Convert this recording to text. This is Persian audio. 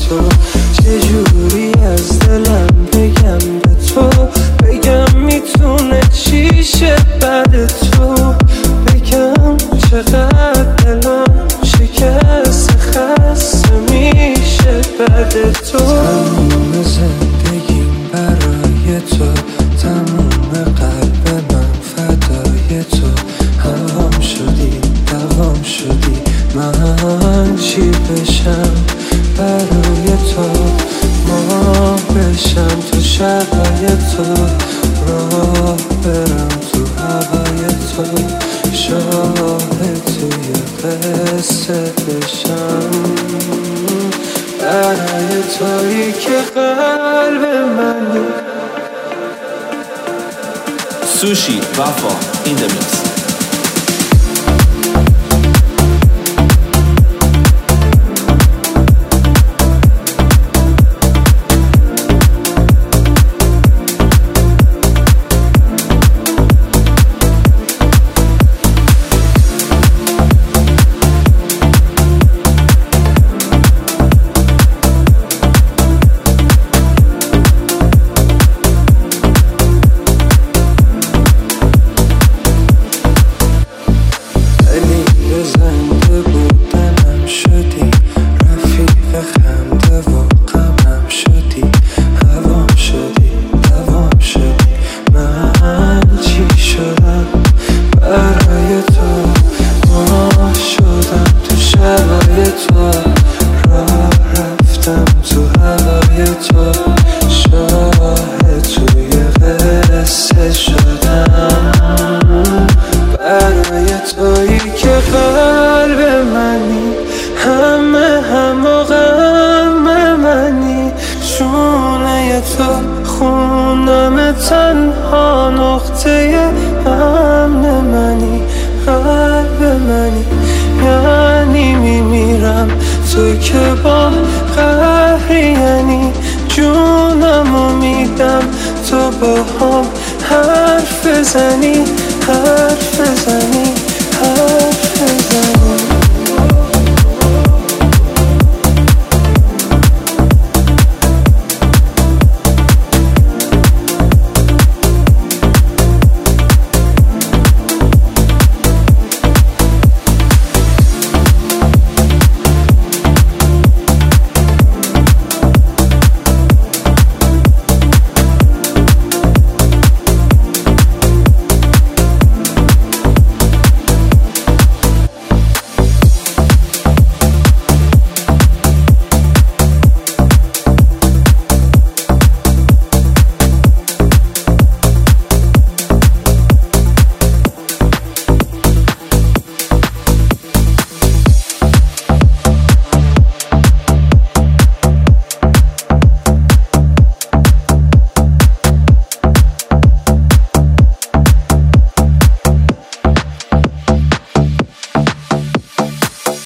تو. چجوری از دلم بگم به تو، بگم میتونه چی شه بعد تو، بگم چقدر دلم شکست خسته میشه بعد تو. تموم زندگیم برای تو، تموم قلب من فدای تو. هوام شدی دوام شدی، من چی بشم برای تو، ما بشم تو شبای تو، راه برم تو هوای تو، شاهد توی قصه بشم برای تویی که قلب منی. سوشی وفا این دمیکس. زنده بودنم شدی، رفیق خنده و غمم شدی، هوام شدی دوام شدی، من چی شدم برای تو، ما شدم تو شبای تو، راه رفتم تو هوای تو، شاهد توی قصه شدم برای تویی که قلب منی، همه هم و غم منی، شونه تو خونم تنها نقطه امن منی، قلب منی، یعنی میمیرم تو که با قهری، یعنی جونمو میدم تو با هم حرف بزنی، حرف بزنی.